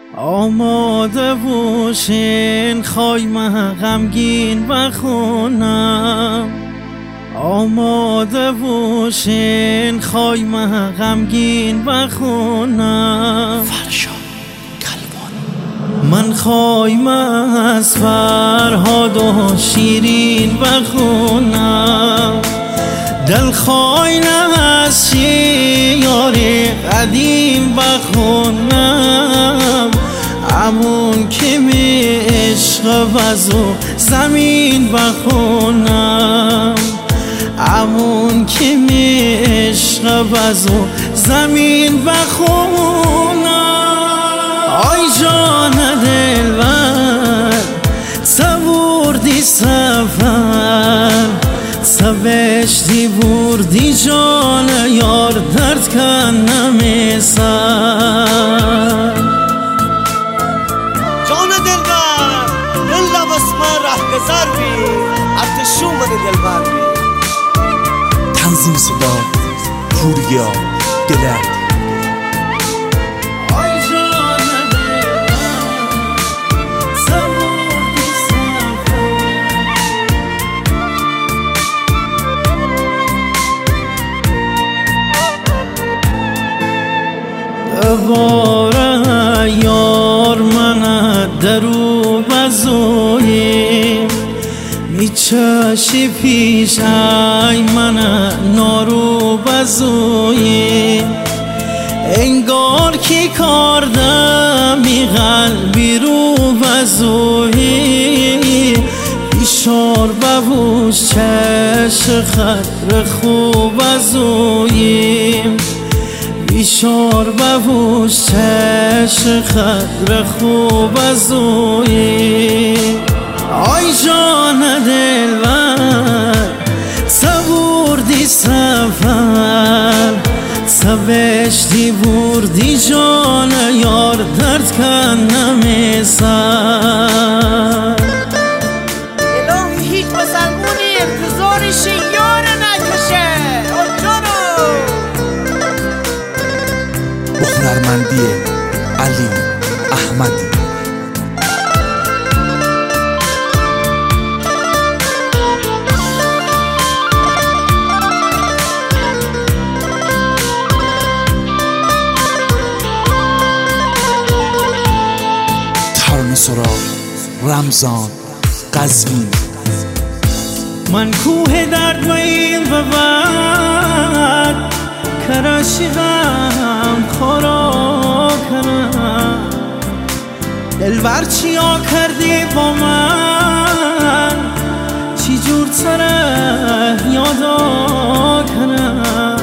آماده باشین خوایم غمگین بخونم، آماده باشین خوایم غمگین بخونم. فرشاد کلوان من خوایم از فرهاد و شیرین بخونم، دل خوایم از شیار قدیم بخونم. همون که می عشق وزو زمین بخونم، همون که می عشق وزو زمین بخونم. آی جان دلبر سبوردی سفر، سبشتی بردی جان یار درد کنم سر. جان دلبر دل بسمه ره گذر بی ارتشو من دلبر بی. تنظیم صدا پوریا دلر. دوباره یار من درو بزویی میچشی پیش ای من نارو بزویی. انگار کی کردمی قلبی رو بزویی. بیشار ببوش چش خطر خوب بزویی، بیشار ببوش چش خطر خوب ازویی. آی جان دلبر سبوردی سفر، سبشتی بردی جان یار درد کنم سر. الهی هیچ مسلمونی انتظارش یار نکشه. هنرمندی علی احمدی. ترانه سرا رمضان قزوین. من کوه درد و این و بعد کراشیغم خورا کنم. دلبر چیا کردی با من، چی جور سره یادا کنم.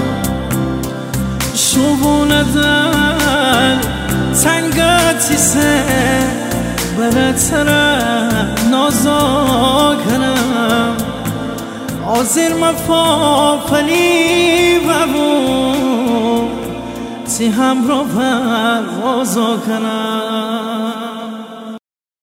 شبونه دل تنگتی سه برد سره نازا کنم. آزر مفا پلی ببون تی هم رو پروازا کنم.